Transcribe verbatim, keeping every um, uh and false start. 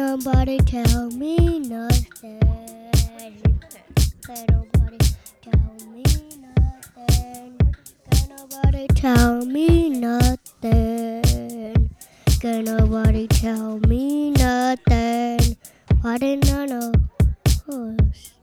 nobody tell me nothing. Can nobody tell me nothing. Can nobody tell me nothing. Can nobody tell me nothing. Why didn't I know?